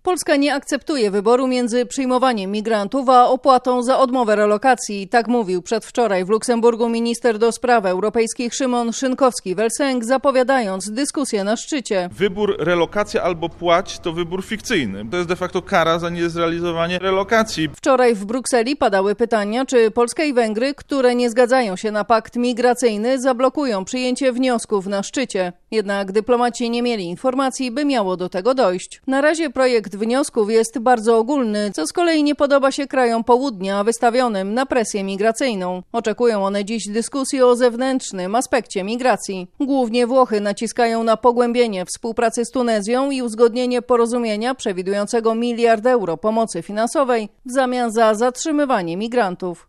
Polska nie akceptuje wyboru między przyjmowaniem migrantów a opłatą za odmowę relokacji. Tak mówił przedwczoraj w Luksemburgu minister do spraw europejskich Szymon Szynkowski-Welsenk, zapowiadając dyskusję na szczycie. Wybór relokacja albo płać to wybór fikcyjny. To jest de facto kara za niezrealizowanie relokacji. Wczoraj w Brukseli padały pytania, czy Polska i Węgry, które nie zgadzają się na pakt migracyjny, zablokują przyjęcie wniosków na szczycie. Jednak dyplomaci nie mieli informacji, by miało do tego dojść. Na razie projekt wniosków jest bardzo ogólny, co z kolei nie podoba się krajom południa wystawionym na presję migracyjną. Oczekują one dziś dyskusji o zewnętrznym aspekcie migracji. Głównie Włochy naciskają na pogłębienie współpracy z Tunezją i uzgodnienie porozumienia przewidującego 1 miliard euro pomocy finansowej w zamian za zatrzymywanie migrantów.